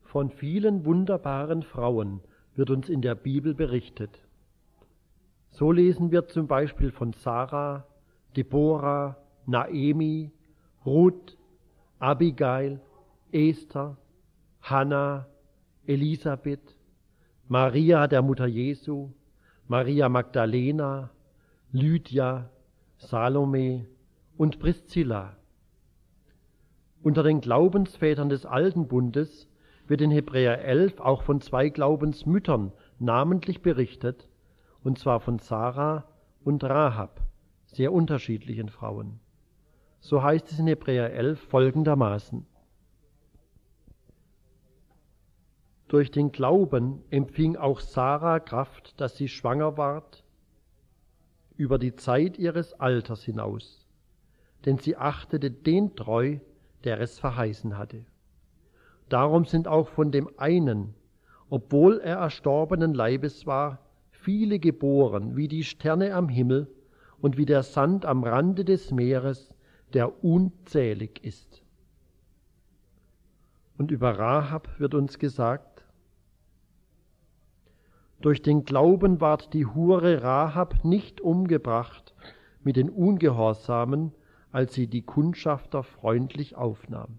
Von vielen wunderbaren Frauen wird uns in der Bibel berichtet. So lesen wir zum Beispiel von Sarah, Deborah, Naemi, Ruth, Abigail, Esther, Hannah, Elisabeth, Maria, der Mutter Jesu, Maria Magdalena, Lydia, Salome und Priscilla. Unter den Glaubensvätern des Alten Bundes wird in Hebräer 11 auch von 2 Glaubensmüttern namentlich berichtet, und zwar von Sarah und Rahab, sehr unterschiedlichen Frauen. So heißt es in Hebräer 11 folgendermaßen: Durch den Glauben empfing auch Sarah Kraft, dass sie schwanger ward, über die Zeit ihres Alters hinaus, denn sie achtete den treu, der es verheißen hatte. Darum sind auch von dem einen, obwohl er erstorbenen Leibes war, viele geboren, wie die Sterne am Himmel und wie der Sand am Rande des Meeres, der unzählig ist. Und über Rahab wird uns gesagt: Durch den Glauben ward die Hure Rahab nicht umgebracht mit den Ungehorsamen, als sie die Kundschafter freundlich aufnahm.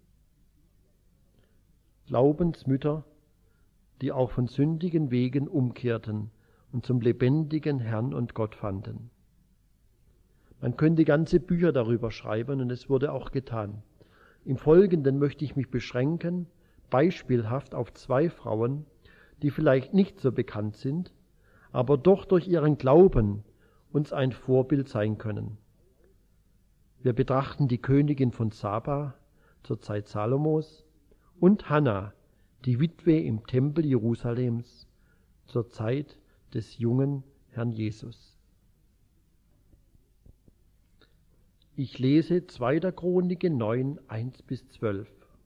Glaubensmütter, die auch von sündigen Wegen umkehrten und zum lebendigen Herrn und Gott fanden. Man könnte ganze Bücher darüber schreiben, und es wurde auch getan. Im Folgenden möchte ich mich beschränken, beispielhaft auf 2 Frauen, die vielleicht nicht so bekannt sind, aber doch durch ihren Glauben uns ein Vorbild sein können. Wir betrachten die Königin von Saba zur Zeit Salomos und Hannah, die Witwe im Tempel Jerusalems zur Zeit des jungen Herrn Jesus. Ich lese 2. Chronik 9, 1-12.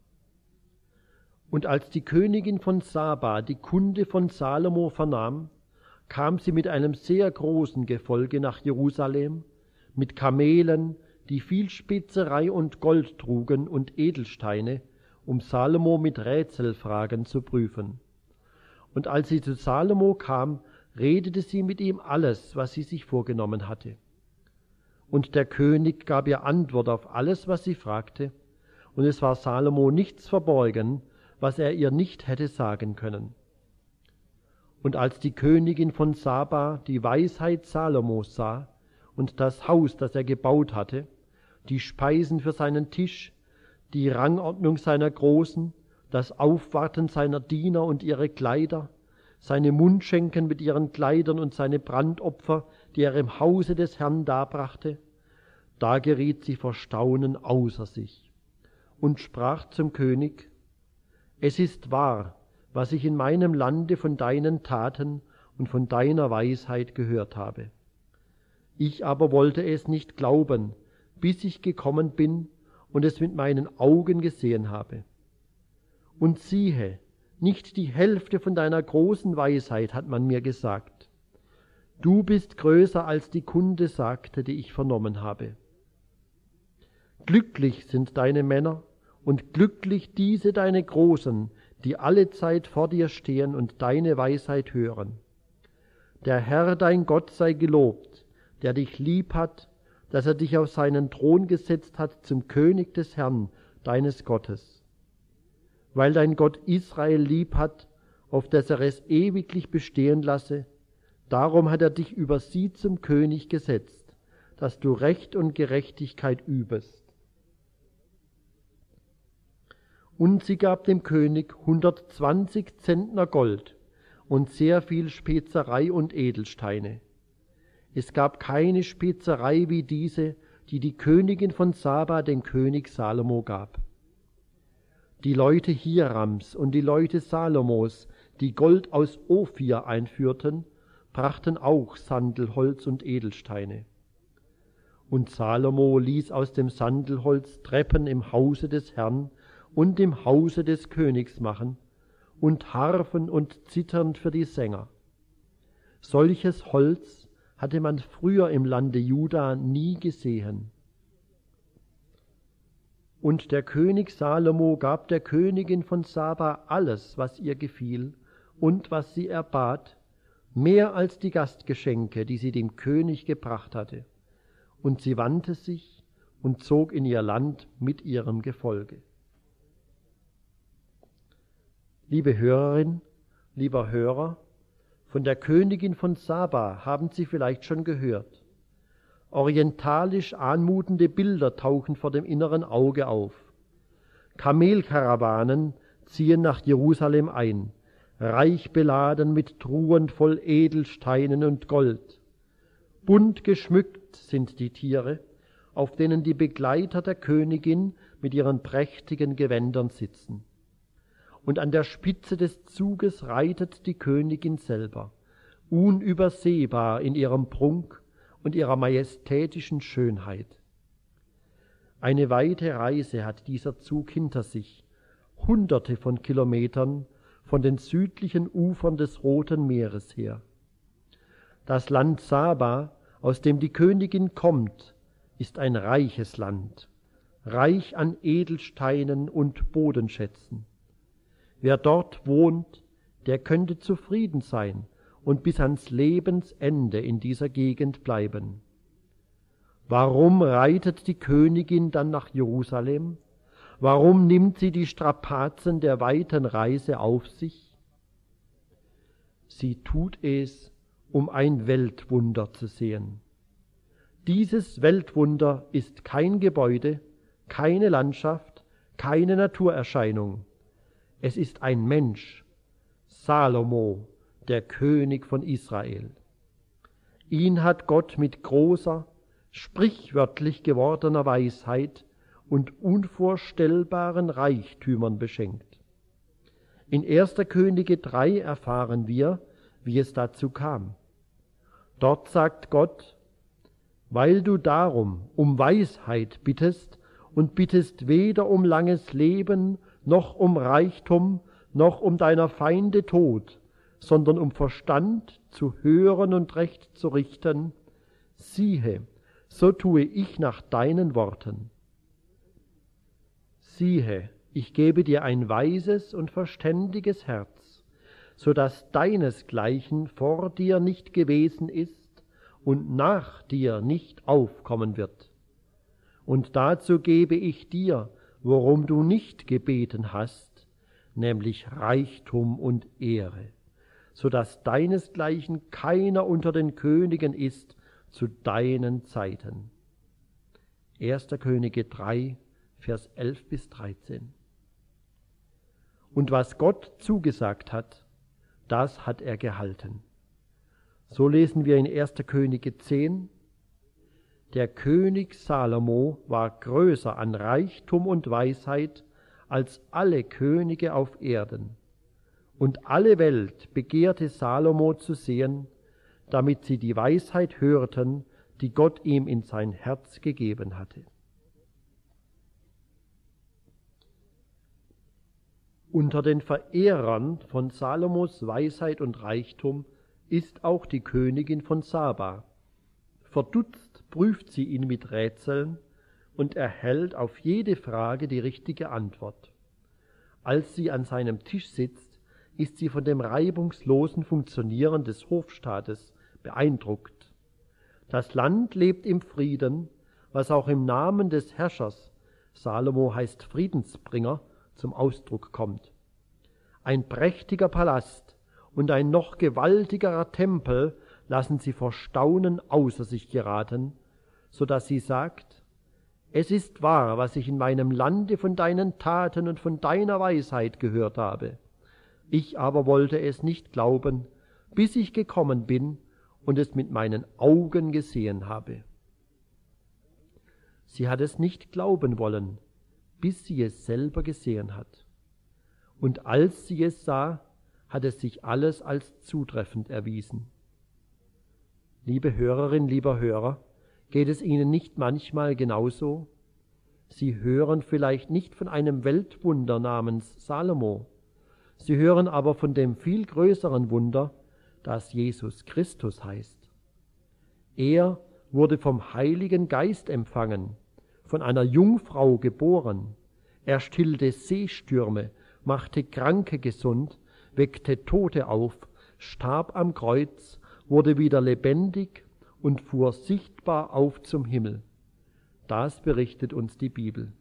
Und als die Königin von Saba die Kunde von Salomo vernahm, kam sie mit einem sehr großen Gefolge nach Jerusalem, mit Kamelen, die viel Spezerei und Gold trugen und Edelsteine, um Salomo mit Rätselfragen zu prüfen. Und als sie zu Salomo kam, redete sie mit ihm alles, was sie sich vorgenommen hatte. Und der König gab ihr Antwort auf alles, was sie fragte, und es war Salomo nichts verborgen, was er ihr nicht hätte sagen können. Und als die Königin von Saba die Weisheit Salomos sah und das Haus, das er gebaut hatte, die Speisen für seinen Tisch, die Rangordnung seiner Großen, das Aufwarten seiner Diener und ihre Kleider, seine Mundschenken mit ihren Kleidern und seine Brandopfer, die er im Hause des Herrn darbrachte, da geriet sie vor Staunen außer sich und sprach zum König: Es ist wahr, was ich in meinem Lande von deinen Taten und von deiner Weisheit gehört habe. Ich aber wollte es nicht glauben, bis ich gekommen bin und es mit meinen Augen gesehen habe. Und siehe, nicht die Hälfte von deiner großen Weisheit hat man mir gesagt. Du bist größer, als die Kunde sagte, die ich vernommen habe. Glücklich sind deine Männer und glücklich diese deine Großen, die allezeit vor dir stehen und deine Weisheit hören. Der Herr dein Gott sei gelobt, der dich lieb hat, dass er dich auf seinen Thron gesetzt hat zum König des Herrn, deines Gottes. Weil dein Gott Israel lieb hat, auf dass er es ewiglich bestehen lasse, darum hat er dich über sie zum König gesetzt, dass du Recht und Gerechtigkeit übest. Und sie gab dem König 120 Zentner Gold und sehr viel Spezerei und Edelsteine. Es gab keine Spezerei wie diese, die die Königin von Saba dem König Salomo gab. Die Leute Hirams und die Leute Salomos, die Gold aus Ophir einführten, brachten auch Sandelholz und Edelsteine. Und Salomo ließ aus dem Sandelholz Treppen im Hause des Herrn und im Hause des Königs machen und Harfen und Zittern für die Sänger. Solches Holz hatte man früher im Lande Juda nie gesehen. Und der König Salomo gab der Königin von Saba alles, was ihr gefiel und was sie erbat, mehr als die Gastgeschenke, die sie dem König gebracht hatte. Und sie wandte sich und zog in ihr Land mit ihrem Gefolge. Liebe Hörerin, lieber Hörer, von der Königin von Saba haben Sie vielleicht schon gehört. Orientalisch anmutende Bilder tauchen vor dem inneren Auge auf. Kamelkarawanen ziehen nach Jerusalem ein, reich beladen mit Truhen voll Edelsteinen und Gold. Bunt geschmückt sind die Tiere, auf denen die Begleiter der Königin mit ihren prächtigen Gewändern sitzen. Und an der Spitze des Zuges reitet die Königin selber, unübersehbar in ihrem Prunk und ihrer majestätischen Schönheit. Eine weite Reise hat dieser Zug hinter sich, Hunderte von Kilometern von den südlichen Ufern des Roten Meeres her. Das Land Saba, aus dem die Königin kommt, ist ein reiches Land, reich an Edelsteinen und Bodenschätzen. Wer dort wohnt, der könnte zufrieden sein und bis ans Lebensende in dieser Gegend bleiben. Warum reitet die Königin dann nach Jerusalem? Warum nimmt sie die Strapazen der weiten Reise auf sich? Sie tut es, um ein Weltwunder zu sehen. Dieses Weltwunder ist kein Gebäude, keine Landschaft, keine Naturerscheinung. Es ist ein Mensch, Salomo, der König von Israel. Ihn hat Gott mit großer, sprichwörtlich gewordener Weisheit und unvorstellbaren Reichtümern beschenkt. In 1. Könige 3 erfahren wir, wie es dazu kam. Dort sagt Gott: Weil du darum um Weisheit bittest und bittest weder um langes Leben, noch um Reichtum, noch um deiner Feinde Tod, sondern um Verstand zu hören und Recht zu richten, siehe, so tue ich nach deinen Worten. Siehe, ich gebe dir ein weises und verständiges Herz, so dass deinesgleichen vor dir nicht gewesen ist und nach dir nicht aufkommen wird. Und dazu gebe ich dir, worum du nicht gebeten hast, nämlich Reichtum und Ehre, so dass deinesgleichen keiner unter den Königen ist zu deinen Zeiten. 1. Könige 3, Vers 11 bis 13. Und was Gott zugesagt hat, das hat er gehalten. So lesen wir in 1. Könige 10, der König Salomo war größer an Reichtum und Weisheit als alle Könige auf Erden. Und alle Welt begehrte Salomo zu sehen, damit sie die Weisheit hörten, die Gott ihm in sein Herz gegeben hatte. Unter den Verehrern von Salomos Weisheit und Reichtum ist auch die Königin von Saba. Verdutzt prüft sie ihn mit Rätseln und erhält auf jede Frage die richtige Antwort. Als sie an seinem Tisch sitzt, ist sie von dem reibungslosen Funktionieren des Hofstaates beeindruckt. Das Land lebt im Frieden, was auch im Namen des Herrschers, Salomo heißt Friedensbringer, zum Ausdruck kommt. Ein prächtiger Palast und ein noch gewaltigerer Tempel lassen sie vor Staunen außer sich geraten, so dass sie sagt: Es ist wahr, was ich in meinem Lande von deinen Taten und von deiner Weisheit gehört habe. Ich aber wollte es nicht glauben, bis ich gekommen bin und es mit meinen Augen gesehen habe. Sie hat es nicht glauben wollen, bis sie es selber gesehen hat. Und als sie es sah, hat es sich alles als zutreffend erwiesen. Liebe Hörerin, lieber Hörer, geht es Ihnen nicht manchmal genauso? Sie hören vielleicht nicht von einem Weltwunder namens Salomo, Sie hören aber von dem viel größeren Wunder, das Jesus Christus heißt. Er wurde vom Heiligen Geist empfangen, von einer Jungfrau geboren. Er stillte Seestürme, machte Kranke gesund, weckte Tote auf, starb am Kreuz, wurde wieder lebendig und fuhr sichtbar auf zum Himmel. Das berichtet uns die Bibel.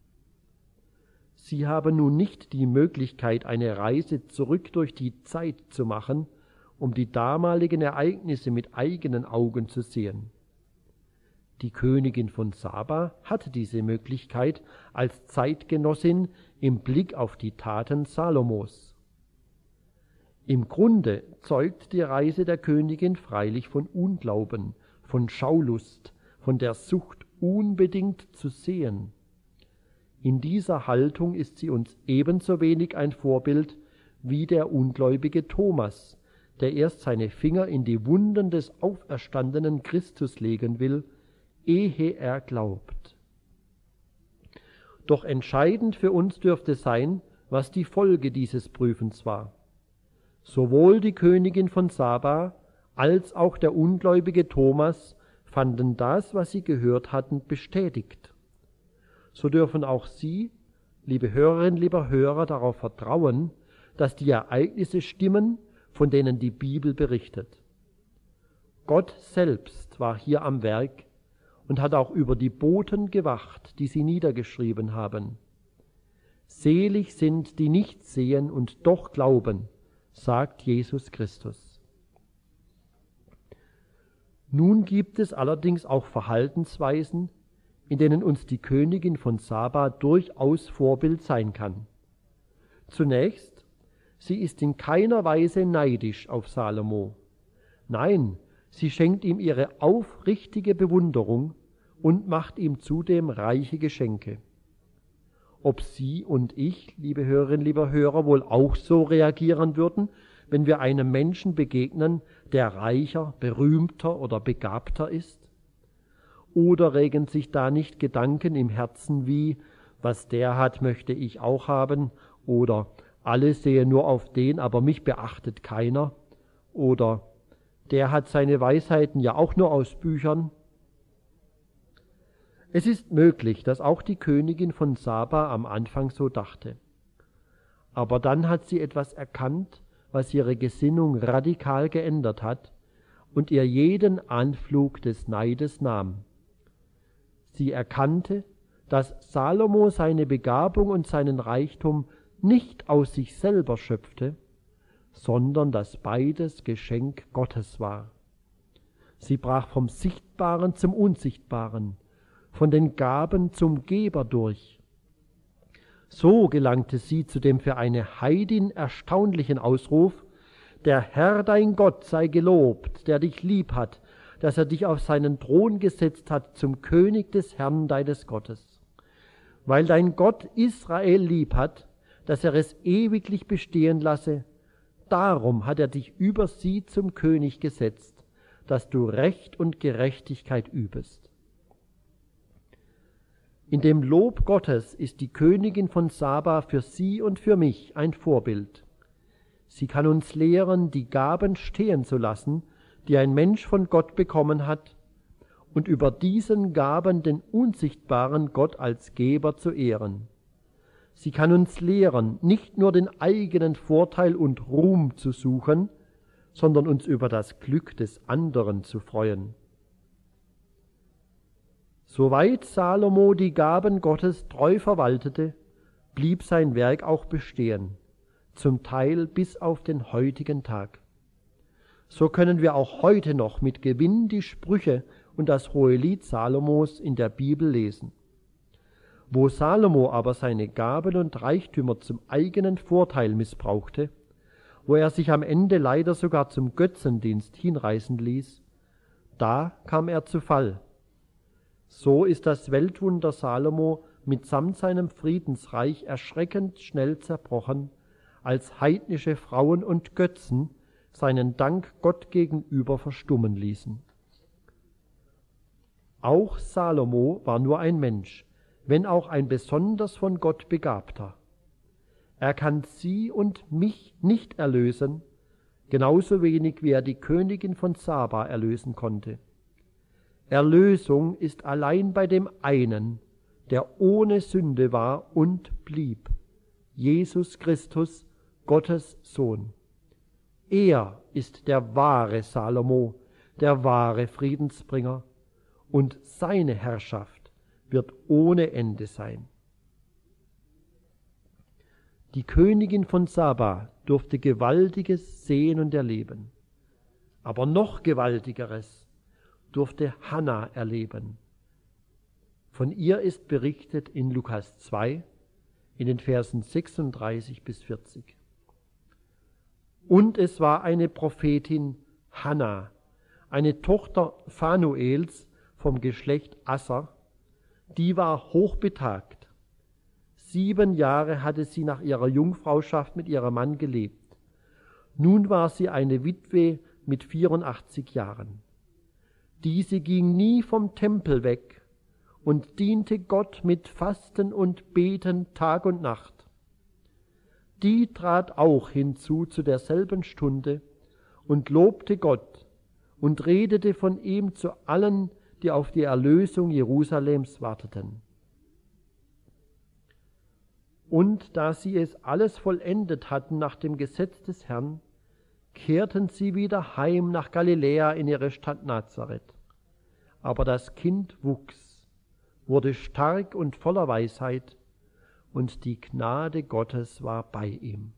Sie haben nun nicht die Möglichkeit, eine Reise zurück durch die Zeit zu machen, um die damaligen Ereignisse mit eigenen Augen zu sehen. Die Königin von Saba hatte diese Möglichkeit als Zeitgenossin im Blick auf die Taten Salomos. Im Grunde zeugt die Reise der Königin freilich von Unglauben, von Schaulust, von der Sucht, unbedingt zu sehen. In dieser Haltung ist sie uns ebenso wenig ein Vorbild wie der ungläubige Thomas, der erst seine Finger in die Wunden des auferstandenen Christus legen will, ehe er glaubt. Doch entscheidend für uns dürfte sein, was die Folge dieses Prüfens war. Sowohl die Königin von Saba als auch der ungläubige Thomas fanden das, was sie gehört hatten, bestätigt. So dürfen auch Sie, liebe Hörerinnen, lieber Hörer, darauf vertrauen, dass die Ereignisse stimmen, von denen die Bibel berichtet. Gott selbst war hier am Werk und hat auch über die Boten gewacht, die sie niedergeschrieben haben. Selig sind, die nicht sehen und doch glauben, sagt Jesus Christus. Nun gibt es allerdings auch Verhaltensweisen, in denen uns die Königin von Saba durchaus Vorbild sein kann. Zunächst, sie ist in keiner Weise neidisch auf Salomo. Nein, sie schenkt ihm ihre aufrichtige Bewunderung und macht ihm zudem reiche Geschenke. Ob Sie und ich, liebe Hörerinnen, lieber Hörer, wohl auch so reagieren würden, wenn wir einem Menschen begegnen, der reicher, berühmter oder begabter ist? Oder regen sich da nicht Gedanken im Herzen wie, was der hat, möchte ich auch haben? Oder alle sehen nur auf den, aber mich beachtet keiner? Oder der hat seine Weisheiten ja auch nur aus Büchern? Es ist möglich, dass auch die Königin von Saba am Anfang so dachte. Aber dann hat sie etwas erkannt, was ihre Gesinnung radikal geändert hat und ihr jeden Anflug des Neides nahm. Sie erkannte, dass Salomo seine Begabung und seinen Reichtum nicht aus sich selber schöpfte, sondern dass beides Geschenk Gottes war. Sie brach vom Sichtbaren zum Unsichtbaren, von den Gaben zum Geber durch. So gelangte sie zu dem für eine Heidin erstaunlichen Ausruf: Der Herr dein Gott sei gelobt, der dich lieb hat, dass er dich auf seinen Thron gesetzt hat zum König des Herrn deines Gottes. Weil dein Gott Israel lieb hat, dass er es ewiglich bestehen lasse, darum hat er dich über sie zum König gesetzt, dass du Recht und Gerechtigkeit übest. In dem Lob Gottes ist die Königin von Saba für Sie und für mich ein Vorbild. Sie kann uns lehren, die Gaben stehen zu lassen, die ein Mensch von Gott bekommen hat, und über diesen Gaben den unsichtbaren Gott als Geber zu ehren. Sie kann uns lehren, nicht nur den eigenen Vorteil und Ruhm zu suchen, sondern uns über das Glück des anderen zu freuen. Soweit Salomo die Gaben Gottes treu verwaltete, blieb sein Werk auch bestehen, zum Teil bis auf den heutigen Tag. So können wir auch heute noch mit Gewinn die Sprüche und das Hohelied Salomos in der Bibel lesen. Wo Salomo aber seine Gaben und Reichtümer zum eigenen Vorteil missbrauchte, wo er sich am Ende leider sogar zum Götzendienst hinreißen ließ, da kam er zu Fall. So ist das Weltwunder Salomo mitsamt seinem Friedensreich erschreckend schnell zerbrochen, als heidnische Frauen und Götzen seinen Dank Gott gegenüber verstummen ließen. Auch Salomo war nur ein Mensch, wenn auch ein besonders von Gott Begabter. Er kann Sie und mich nicht erlösen, genauso wenig wie er die Königin von Saba erlösen konnte. Erlösung ist allein bei dem einen, der ohne Sünde war und blieb, Jesus Christus, Gottes Sohn. Er ist der wahre Salomo, der wahre Friedensbringer, und seine Herrschaft wird ohne Ende sein. Die Königin von Saba durfte Gewaltiges sehen und erleben. Aber noch Gewaltigeres durfte Hannah erleben. Von ihr ist berichtet in Lukas 2, in den Versen 36 bis 40. Und es war eine Prophetin Hannah, eine Tochter Phanuels vom Geschlecht Asser, die war hochbetagt. 7 Jahre hatte sie nach ihrer Jungfrauschaft mit ihrem Mann gelebt. Nun war sie eine Witwe mit 84 Jahren. Diese ging nie vom Tempel weg und diente Gott mit Fasten und Beten Tag und Nacht. Die trat auch hinzu zu derselben Stunde und lobte Gott und redete von ihm zu allen, die auf die Erlösung Jerusalems warteten. Und da sie es alles vollendet hatten nach dem Gesetz des Herrn, kehrten sie wieder heim nach Galiläa in ihre Stadt Nazareth. Aber das Kind wuchs, wurde stark und voller Weisheit, und die Gnade Gottes war bei ihm.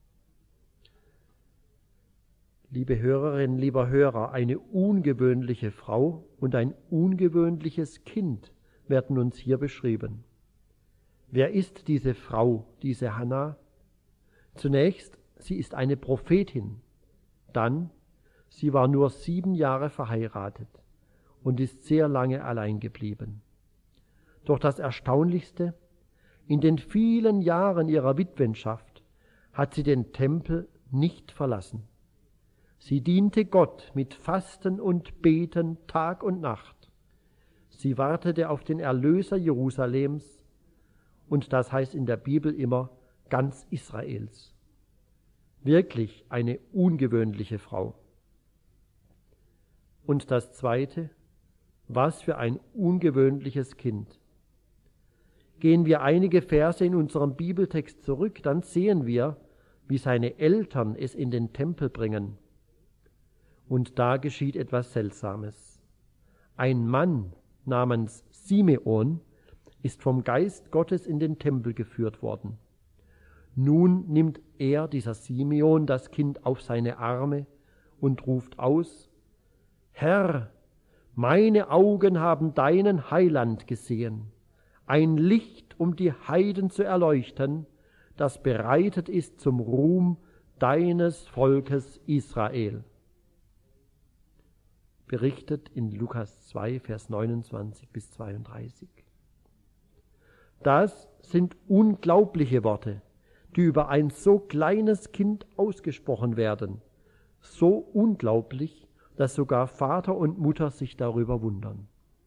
Liebe Hörerinnen, lieber Hörer, eine ungewöhnliche Frau und ein ungewöhnliches Kind werden uns hier beschrieben. Wer ist diese Frau, diese Hannah? Zunächst, sie ist eine Prophetin. Dann, sie war nur 7 Jahre verheiratet und ist sehr lange allein geblieben. Doch das Erstaunlichste, in den vielen Jahren ihrer Witwenschaft hat sie den Tempel nicht verlassen. Sie diente Gott mit Fasten und Beten Tag und Nacht. Sie wartete auf den Erlöser Jerusalems, und das heißt in der Bibel immer ganz Israels. Wirklich eine ungewöhnliche Frau. Und das Zweite, was für ein ungewöhnliches Kind. Gehen wir einige Verse in unserem Bibeltext zurück, dann sehen wir, wie seine Eltern es in den Tempel bringen. Und da geschieht etwas Seltsames. Ein Mann namens Simeon ist vom Geist Gottes in den Tempel geführt worden. Nun nimmt er, dieser Simeon, das Kind auf seine Arme und ruft aus: Herr, meine Augen haben deinen Heiland gesehen, ein Licht, um die Heiden zu erleuchten, das bereitet ist zum Ruhm deines Volkes Israel. Berichtet in Lukas 2, Vers 29 bis 32. Das sind unglaubliche Worte, die über ein so kleines Kind ausgesprochen werden. So unglaublich, dass sogar Vater und Mutter sich darüber wundern.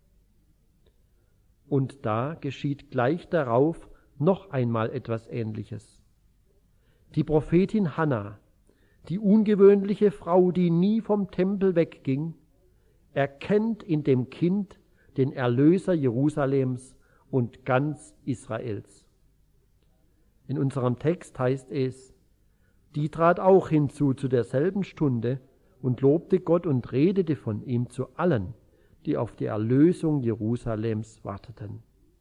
Und da geschieht gleich darauf noch einmal etwas Ähnliches. Die Prophetin Hannah, die ungewöhnliche Frau, die nie vom Tempel wegging, erkennt in dem Kind den Erlöser Jerusalems und ganz Israels. In unserem Text heißt es: Die trat auch hinzu zu derselben Stunde und lobte Gott und redete von ihm zu allen, die auf die Erlösung Jerusalems warteten.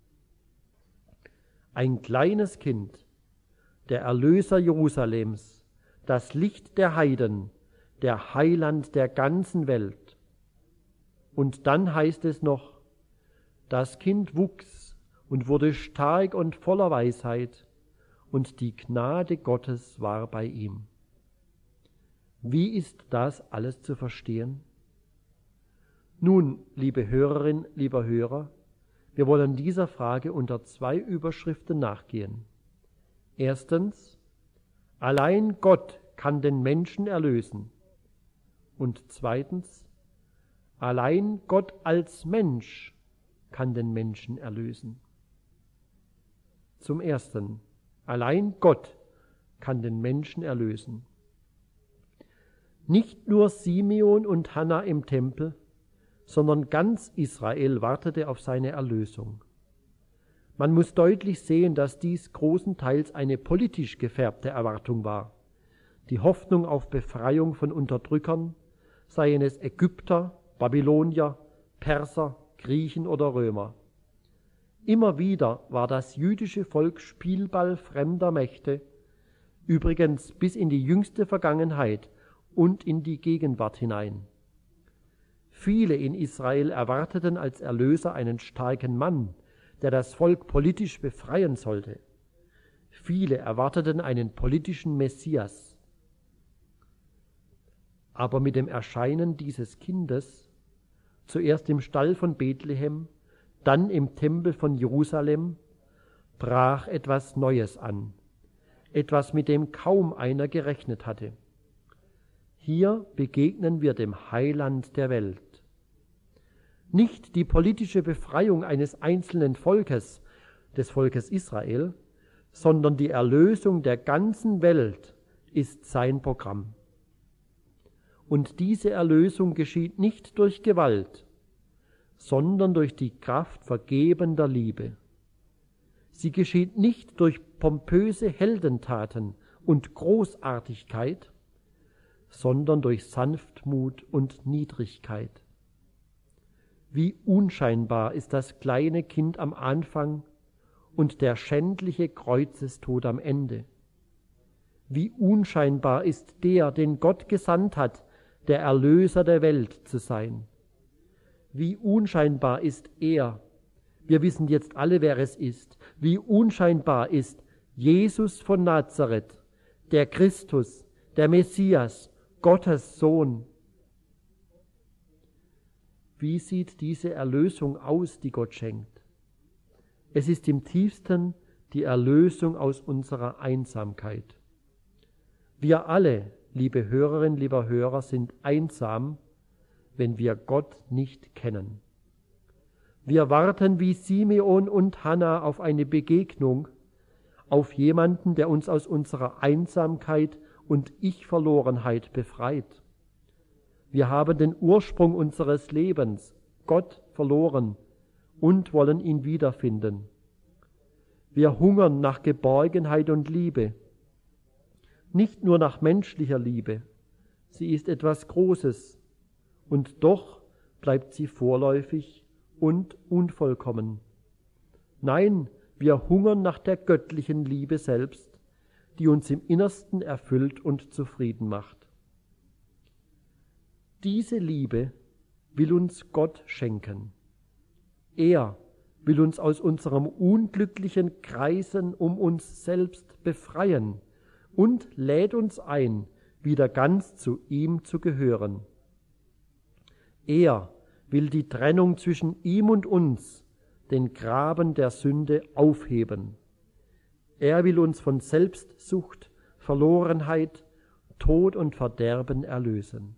Ein kleines Kind, der Erlöser Jerusalems, das Licht der Heiden, der Heiland der ganzen Welt. Und dann heißt es noch: Das Kind wuchs und wurde stark und voller Weisheit, und die Gnade Gottes war bei ihm. Wie ist das alles zu verstehen? Nun, liebe Hörerin, lieber Hörer, wir wollen dieser Frage unter 2 Überschriften nachgehen. Erstens, allein Gott kann den Menschen erlösen. Und zweitens, allein Gott als Mensch kann den Menschen erlösen. Zum Ersten, allein Gott kann den Menschen erlösen. Nicht nur Simeon und Hannah im Tempel, sondern ganz Israel wartete auf seine Erlösung. Man muss deutlich sehen, dass dies großenteils eine politisch gefärbte Erwartung war. Die Hoffnung auf Befreiung von Unterdrückern, seien es Ägypter, Babylonier, Perser, Griechen oder Römer. Immer wieder war das jüdische Volk Spielball fremder Mächte, übrigens bis in die jüngste Vergangenheit und in die Gegenwart hinein. Viele in Israel erwarteten als Erlöser einen starken Mann, der das Volk politisch befreien sollte. Viele erwarteten einen politischen Messias. Aber mit dem Erscheinen dieses Kindes, zuerst im Stall von Bethlehem, dann im Tempel von Jerusalem, brach etwas Neues an, etwas, mit dem kaum einer gerechnet hatte. Hier begegnen wir dem Heiland der Welt. Nicht die politische Befreiung eines einzelnen Volkes, des Volkes Israel, sondern die Erlösung der ganzen Welt ist sein Programm. Und diese Erlösung geschieht nicht durch Gewalt, sondern durch die Kraft vergebender Liebe. Sie geschieht nicht durch pompöse Heldentaten und Großartigkeit, sondern durch Sanftmut und Niedrigkeit. Wie unscheinbar ist das kleine Kind am Anfang und der schändliche Kreuzestod am Ende. Wie unscheinbar ist der, den Gott gesandt hat, der Erlöser der Welt zu sein. Wie unscheinbar ist er, wir wissen jetzt alle, wer es ist, wie unscheinbar ist Jesus von Nazareth, der Christus, der Messias, Gottes Sohn. Wie sieht diese Erlösung aus, die Gott schenkt? Es ist im tiefsten die Erlösung aus unserer Einsamkeit. Wir alle, liebe Hörerinnen, lieber Hörer, sind einsam, wenn wir Gott nicht kennen. Wir warten wie Simeon und Hannah auf eine Begegnung, auf jemanden, der uns aus unserer Einsamkeit und Ich-Verlorenheit befreit. Wir haben den Ursprung unseres Lebens, Gott, verloren und wollen ihn wiederfinden. Wir hungern nach Geborgenheit und Liebe, nicht nur nach menschlicher Liebe. Sie ist etwas Großes und doch bleibt sie vorläufig und unvollkommen. Nein, wir hungern nach der göttlichen Liebe selbst, die uns im Innersten erfüllt und zufrieden macht. Diese Liebe will uns Gott schenken. Er will uns aus unserem unglücklichen Kreisen um uns selbst befreien und lädt uns ein, wieder ganz zu ihm zu gehören. Er will die Trennung zwischen ihm und uns, den Graben der Sünde, aufheben. Er will uns von Selbstsucht, Verlorenheit, Tod und Verderben erlösen.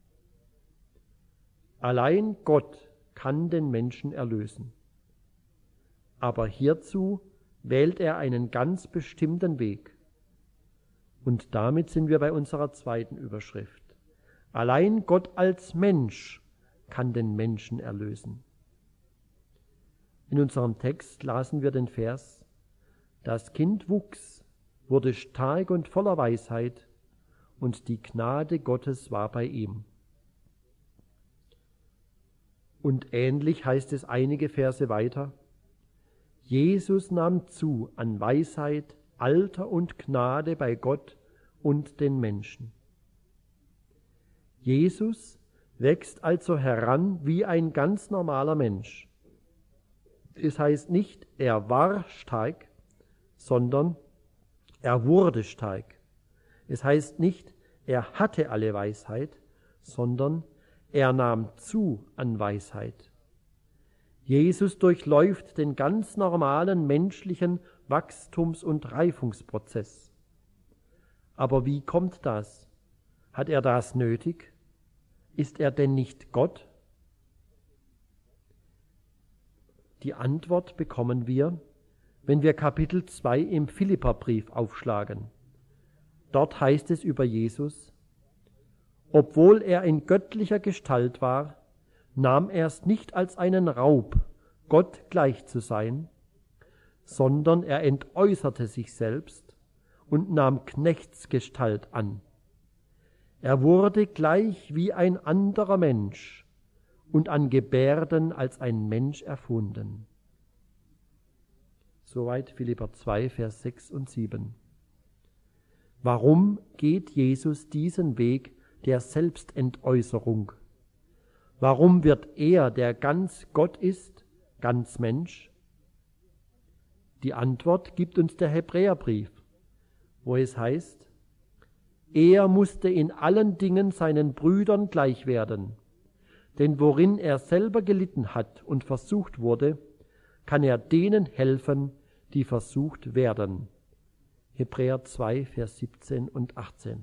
Allein Gott kann den Menschen erlösen. Aber hierzu wählt er einen ganz bestimmten Weg. Und damit sind wir bei unserer zweiten Überschrift. Allein Gott als Mensch kann den Menschen erlösen. In unserem Text lasen wir den Vers: Das Kind wuchs, wurde stark und voller Weisheit, und die Gnade Gottes war bei ihm. Und ähnlich heißt es einige Verse weiter: Jesus nahm zu an Weisheit, Alter und Gnade bei Gott und den Menschen. Jesus wächst also heran wie ein ganz normaler Mensch. Es heißt nicht, er war stark, sondern er wurde stark. Es heißt nicht, er hatte alle Weisheit, sondern er nahm zu an Weisheit. Jesus durchläuft den ganz normalen menschlichen Wachstums- und Reifungsprozess. Aber wie kommt das? Hat er das nötig? Ist er denn nicht Gott? Die Antwort bekommen wir, wenn wir Kapitel 2 im Philipperbrief aufschlagen. Dort heißt es über Jesus: Obwohl er in göttlicher Gestalt war, nahm er es nicht als einen Raub, Gott gleich zu sein, sondern er entäußerte sich selbst und nahm Knechtsgestalt an. Er wurde gleich wie ein anderer Mensch und an Gebärden als ein Mensch erfunden. Soweit Philipper 2, Vers 6 und 7. Warum geht Jesus diesen Weg der Selbstentäußerung? Warum wird er, der ganz Gott ist, ganz Mensch? Die Antwort gibt uns der Hebräerbrief, wo es heißt, er musste in allen Dingen seinen Brüdern gleich werden, denn worin er selber gelitten hat und versucht wurde, kann er denen helfen, die versucht werden. Hebräer 2, Vers 17 und 18.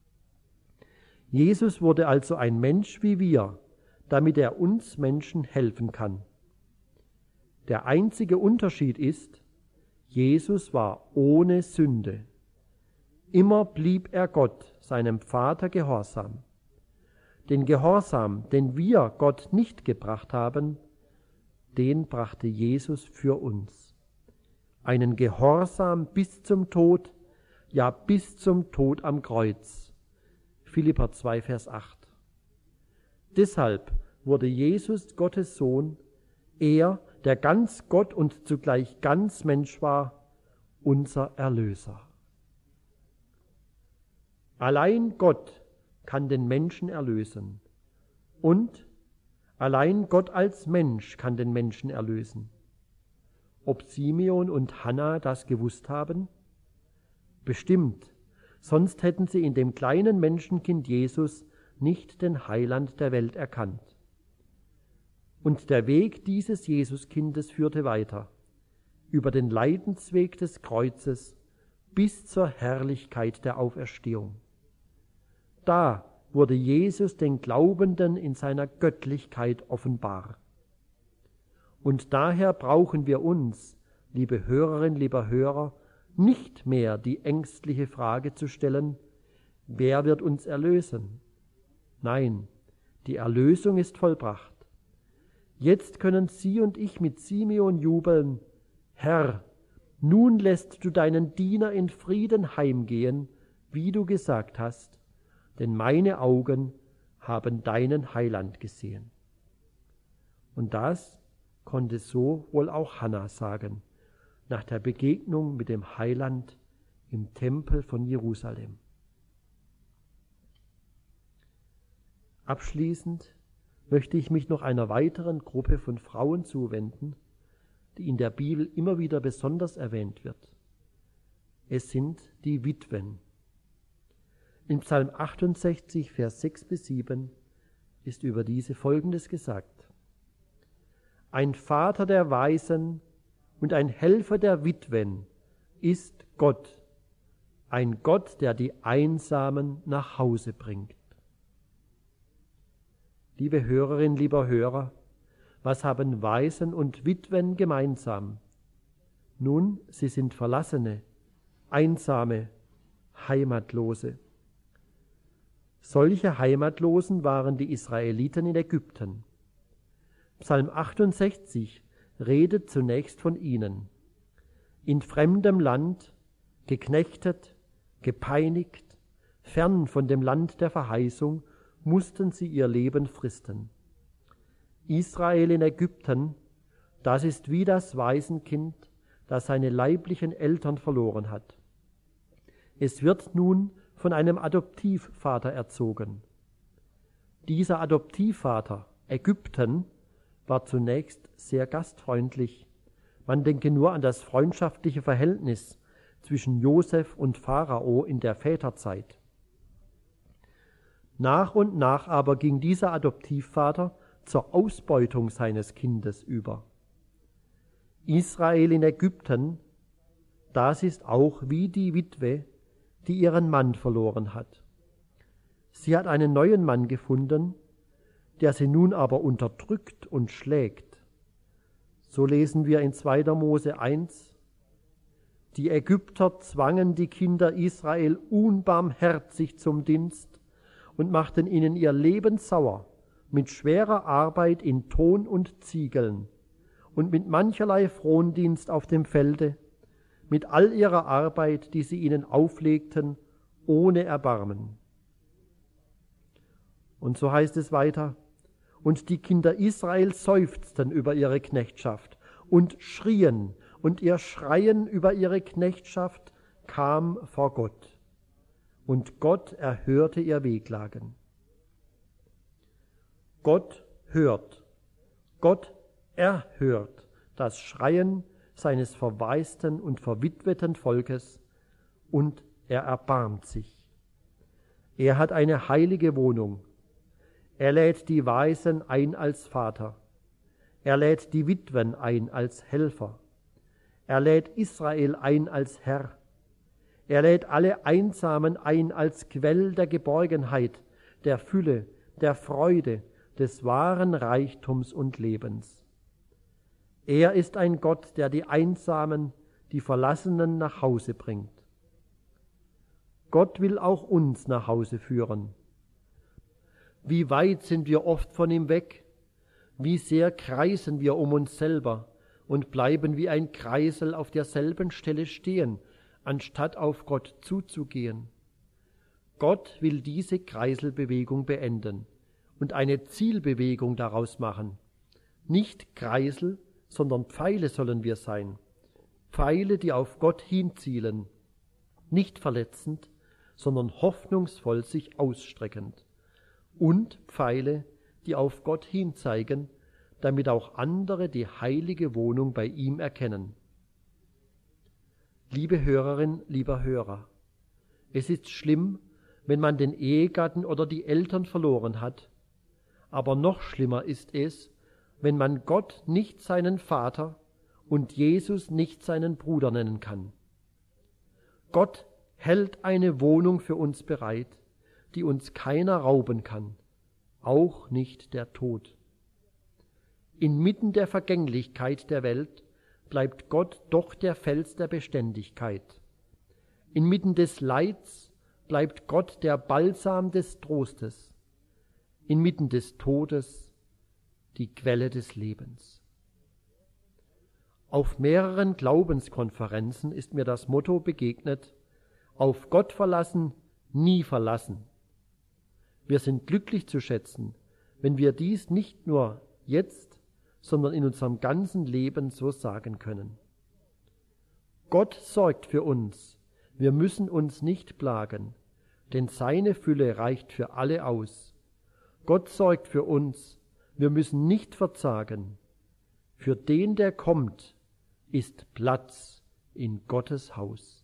Jesus wurde also ein Mensch wie wir, damit er uns Menschen helfen kann. Der einzige Unterschied ist, Jesus war ohne Sünde. Immer blieb er Gott, seinem Vater, gehorsam. Den Gehorsam, den wir Gott nicht gebracht haben, den brachte Jesus für uns. Einen Gehorsam bis zum Tod, ja bis zum Tod am Kreuz. Philipper 2, Vers 8. Deshalb wurde Jesus Gottes Sohn, er, der ganz Gott und zugleich ganz Mensch war, unser Erlöser. Allein Gott kann den Menschen erlösen und allein Gott als Mensch kann den Menschen erlösen. Ob Simeon und Hannah das gewusst haben? Bestimmt, sonst hätten sie in dem kleinen Menschenkind Jesus nicht den Heiland der Welt erkannt. Und der Weg dieses Jesuskindes führte weiter, über den Leidensweg des Kreuzes bis zur Herrlichkeit der Auferstehung. Da wurde Jesus den Glaubenden in seiner Göttlichkeit offenbar. Und daher brauchen wir uns, liebe Hörerinnen, lieber Hörer, nicht mehr die ängstliche Frage zu stellen, wer wird uns erlösen? Nein, die Erlösung ist vollbracht. Jetzt können Sie und ich mit Simeon jubeln, Herr, nun lässt du deinen Diener in Frieden heimgehen, wie du gesagt hast, denn meine Augen haben deinen Heiland gesehen. Und das konnte so wohl auch Hannah sagen, nach der Begegnung mit dem Heiland im Tempel von Jerusalem. Abschließend möchte ich mich noch einer weiteren Gruppe von Frauen zuwenden, die in der Bibel immer wieder besonders erwähnt wird. Es sind die Witwen. In Psalm 68, Vers 6 bis 7 ist über diese Folgendes gesagt. Ein Vater der Waisen und ein Helfer der Witwen ist Gott, ein Gott, der die Einsamen nach Hause bringt. Liebe Hörerinnen, lieber Hörer, was haben Waisen und Witwen gemeinsam? Nun, sie sind Verlassene, Einsame, Heimatlose. Solche Heimatlosen waren die Israeliten in Ägypten. Psalm 68 redet zunächst von ihnen. In fremdem Land, geknechtet, gepeinigt, fern von dem Land der Verheißung, mussten sie ihr Leben fristen. Israel in Ägypten, das ist wie das Waisenkind, das seine leiblichen Eltern verloren hat. Es wird nun von einem Adoptivvater erzogen. Dieser Adoptivvater, Ägypten, war zunächst sehr gastfreundlich. Man denke nur an das freundschaftliche Verhältnis zwischen Josef und Pharao in der Väterzeit. Nach und nach aber ging dieser Adoptivvater zur Ausbeutung seines Kindes über. Israel in Ägypten, das ist auch wie die Witwe, die ihren Mann verloren hat. Sie hat einen neuen Mann gefunden, der sie nun aber unterdrückt und schlägt. So lesen wir in 2. Mose 1, die Ägypter zwangen die Kinder Israel unbarmherzig zum Dienst und machten ihnen ihr Leben sauer mit schwerer Arbeit in Ton und Ziegeln und mit mancherlei Frondienst auf dem Felde, mit all ihrer Arbeit, die sie ihnen auflegten, ohne Erbarmen. Und so heißt es weiter, und die Kinder Israel seufzten über ihre Knechtschaft und schrien, und ihr Schreien über ihre Knechtschaft kam vor Gott. Und Gott erhörte ihr Wehklagen. Gott hört, Gott erhört das Schreien seines verwaisten und verwitweten Volkes, und er erbarmt sich. Er hat eine heilige Wohnung. Er lädt die Waisen ein als Vater. Er lädt die Witwen ein als Helfer. Er lädt Israel ein als Herr. Er lädt alle Einsamen ein als Quell der Geborgenheit, der Fülle, der Freude, des wahren Reichtums und Lebens. Er ist ein Gott, der die Einsamen, die Verlassenen nach Hause bringt. Gott will auch uns nach Hause führen. Wie weit sind wir oft von ihm weg? Wie sehr kreisen wir um uns selber und bleiben wie ein Kreisel auf derselben Stelle stehen, anstatt auf Gott zuzugehen? Gott will diese Kreiselbewegung beenden und eine Zielbewegung daraus machen. Nicht Kreisel, sondern Pfeile sollen wir sein. Pfeile, die auf Gott hinzielen, nicht verletzend, sondern hoffnungsvoll sich ausstreckend. Und Pfeile, die auf Gott hinzeigen, damit auch andere die heilige Wohnung bei ihm erkennen. Liebe Hörerin, lieber Hörer, es ist schlimm, wenn man den Ehegatten oder die Eltern verloren hat, aber noch schlimmer ist es, wenn man Gott nicht seinen Vater und Jesus nicht seinen Bruder nennen kann. Gott hält eine Wohnung für uns bereit, die uns keiner rauben kann, auch nicht der Tod. Inmitten der Vergänglichkeit der Welt bleibt Gott doch der Fels der Beständigkeit. Inmitten des Leids bleibt Gott der Balsam des Trostes. Inmitten des Todes die Quelle des Lebens. Auf mehreren Glaubenskonferenzen ist mir das Motto begegnet: Auf Gott verlassen, nie verlassen. Wir sind glücklich zu schätzen, wenn wir dies nicht nur jetzt, sondern in unserem ganzen Leben so sagen können. Gott sorgt für uns, wir müssen uns nicht plagen, denn seine Fülle reicht für alle aus. Gott sorgt für uns, wir müssen nicht verzagen. Für den, der kommt, ist Platz in Gottes Haus.